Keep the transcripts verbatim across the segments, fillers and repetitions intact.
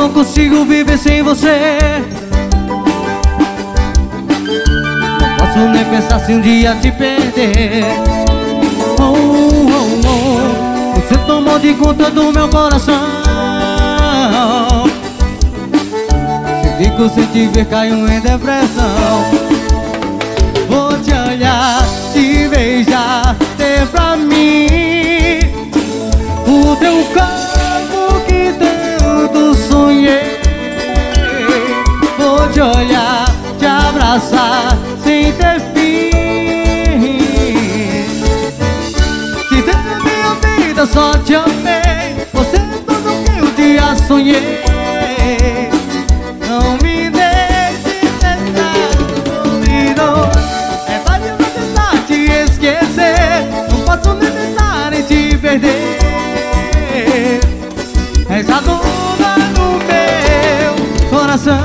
não consigo viver sem você. Não posso nem pensar se um dia te perder. Oh, oh, oh. Você tomou de conta do meu coração. Se fico sem te ver, caio em depressão. Vou te olhar, te beijar, ter pra mim o teu corpo que tanto sonhei. Vou te olhar, te abraçar sem ter fim. Te dei a minha vida, só te amei. Você é tudo que um dia sonhei. Não me deixe tentar, duvido. É fácil eu tentar te esquecer. Não posso nem tentar em te perder. Essa dúvida no meu coração.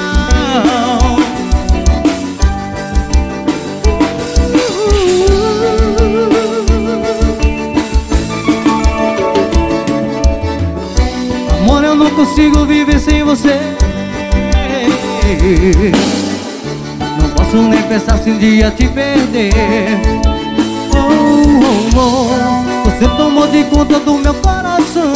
Amor, eu não consigo viver sem você. Não posso nem pensar se um dia te perder. Oh, oh, oh. Você tomou de conta do meu coração.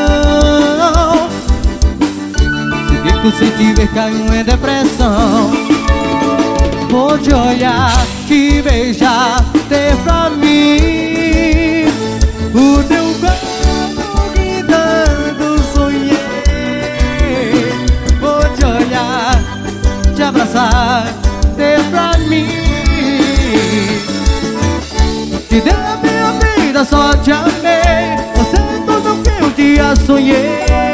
Se fico sem te ver, caio em depressão. Vou te olhar, te beijar, ter pra mim o teu corpo que tanto sonhei. Vou te olhar, te abraçar, ter pra mim. Te dei a minha vida, só te amei. Você é tudo que um dia sonhei.